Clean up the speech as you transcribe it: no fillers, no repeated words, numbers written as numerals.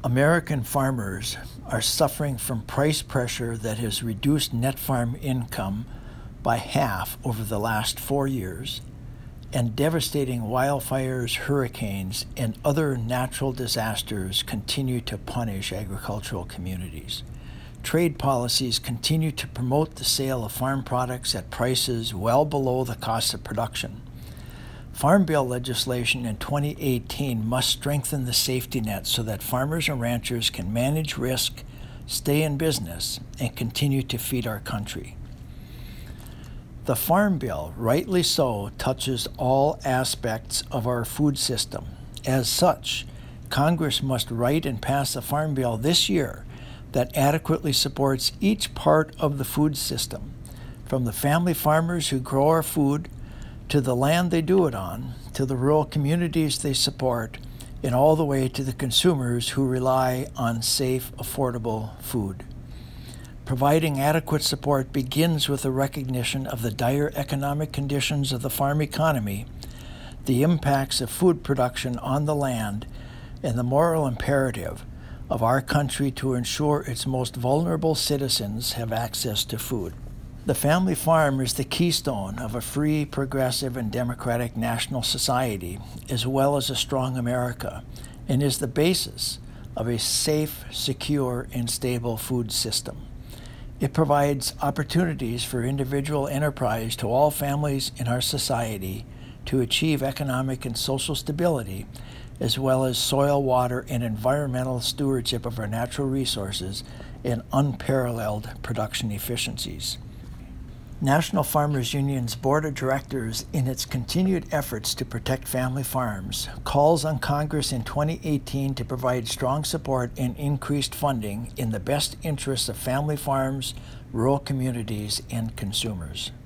American farmers are suffering from price pressure that has reduced net farm income by half over the last 4 years, and devastating wildfires, hurricanes, and other natural disasters continue to punish agricultural communities. Trade policies continue to promote the sale of farm products at prices well below the cost of production. Farm Bill legislation in 2018 must strengthen the safety net so that farmers and ranchers can manage risk, stay in business, and continue to feed our country. The Farm Bill, rightly so, touches all aspects of our food system. As such, Congress must write and pass a Farm Bill this year that adequately supports each part of the food system, from the family farmers who grow our food, to the land they do it on, to the rural communities they support, and all the way to the consumers who rely on safe, affordable food. Providing adequate support begins with the recognition of the dire economic conditions of the farm economy, the impacts of food production on the land, and the moral imperative of our country to ensure its most vulnerable citizens have access to food. The family farm is the keystone of a free, progressive, and democratic national society, as well as a strong America, and is the basis of a safe, secure, and stable food system. It provides opportunities for individual enterprise to all families in our society to achieve economic and social stability, as well as soil, water, and environmental stewardship of our natural resources and unparalleled production efficiencies. National Farmers Union's Board of Directors, in its continued efforts to protect family farms, calls on Congress in 2018 to provide strong support and increased funding in the best interests of family farms, rural communities, and consumers.